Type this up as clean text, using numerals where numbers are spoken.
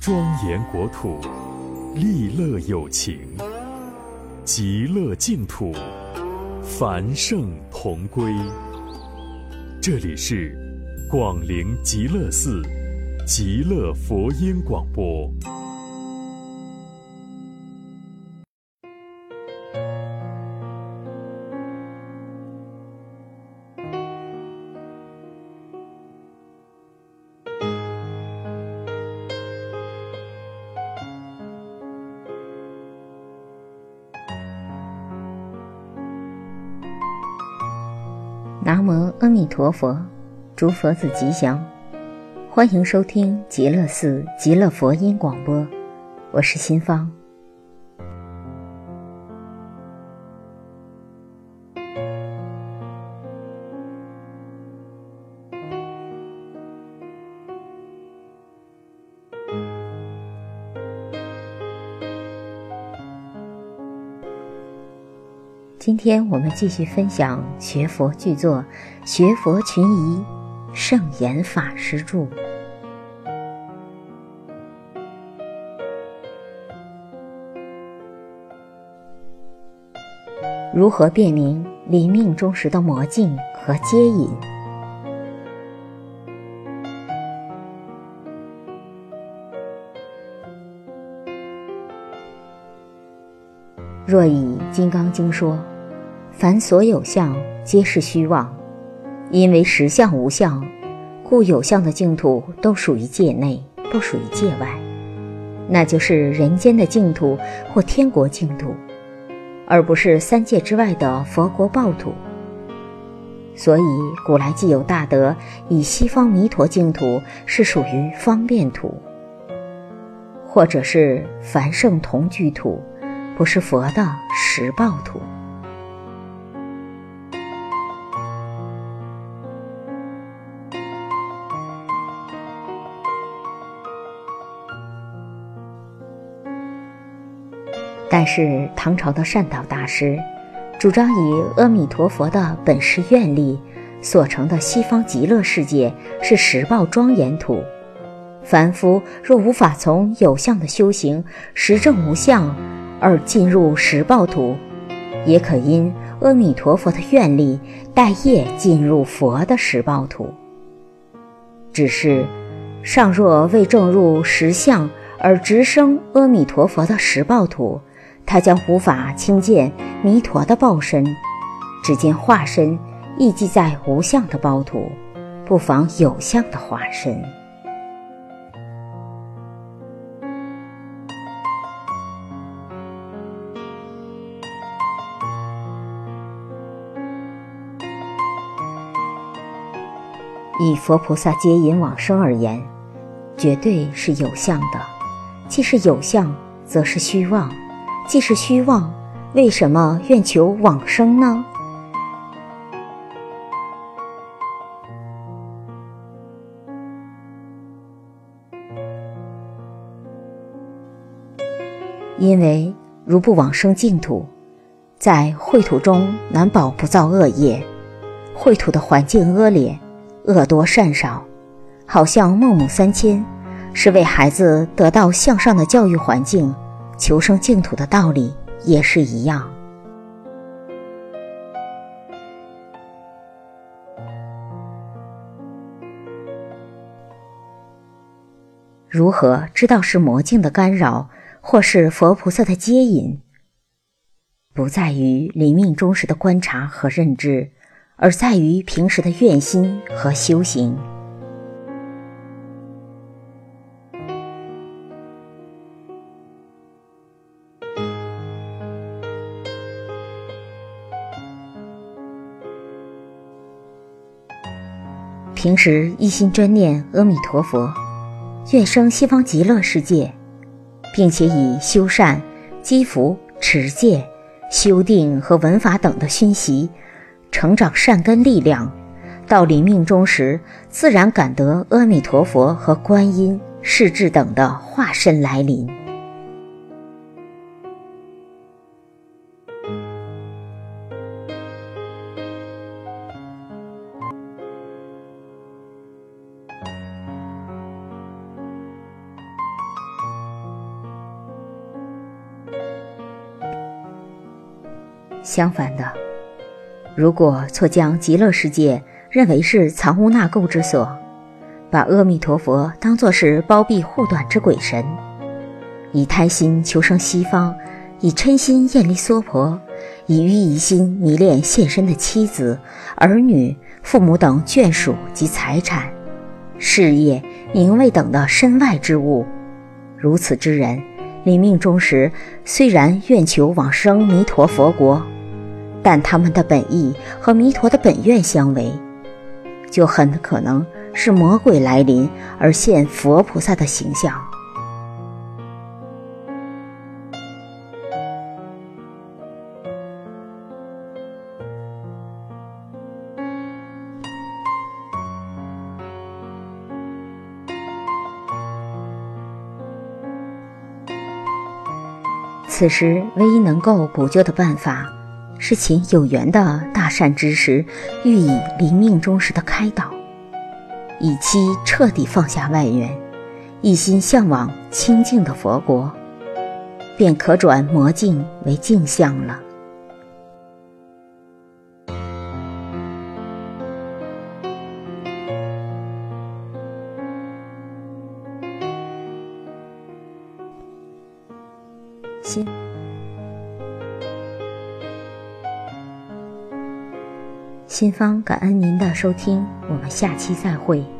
庄严国土，利乐有情，极乐净土，繁盛同归。这里是广陵极乐寺极乐佛音广播。 南无阿弥陀佛，诸佛子吉祥，欢迎收听极乐寺极乐佛音广播，我是心芳。今天我们继续分享学佛巨作《学佛群疑》圣严法师著。如何辨明临命终时的魔镜和接引？若以《金刚经》说，凡所有相皆是虚妄，因为实相无相，故有相的净土都属于界内，不属于界外，那就是人间的净土或天国净土，而不是三界之外的佛国报土。所以古来既有大德以西方弥陀净土是属于方便土，或者是凡圣同居土，不是佛的实报土。但是唐朝的善导大师主张以阿弥陀佛的本师愿力所成的西方极乐世界是实报庄严土，凡夫若无法从有相的修行实证无相而进入实报土，也可因阿弥陀佛的愿力带业进入佛的实报土。只是尚若未证入实相而直升阿弥陀佛的实报土，他将无法亲见弥陀的报身，只见化身亦即在无相的报土，不妨有相的化身。以佛菩萨接引往生而言，绝对是有相的。既是有相，则是虚妄；既是虚妄，为什么愿求往生呢？因为如不往生净土，在秽土中难保不造恶业。秽土的环境恶劣，恶多善少，好像孟母三迁是为孩子得到向上的教育环境，求生净土的道理也是一样。如何知道是魔镜的干扰，或是佛菩萨的接引？不在于临命终时的观察和认知，而在于平时的愿心和修行。平时一心专念阿弥陀佛，愿生西方极乐世界，并且以修善、积福、持戒、修定和闻法等的熏习，成长善根力量，到临命终时，自然感得阿弥陀佛和观音、世至等的化身来临。 相反的，如果错将极乐世界认为是藏污纳垢之所，把阿弥陀佛当作是包庇护短之鬼神，以贪心求生西方，以嗔心厌离娑婆，以愚疑心迷恋现身的妻子、儿女、父母等眷属及财产、事业、名位等的身外之物，如此之人，临命终时虽然愿求往生弥陀佛国，但他们的本意和弥陀的本愿相违，就很可能是魔鬼来临而现佛菩萨的形象。此时唯一能够补救的办法，是请有缘的大善知识予以临命终时的开导，以期彻底放下外缘，一心向往清净的佛国，便可转魔境为净相了。新芳感恩您的收听，我们下期再会。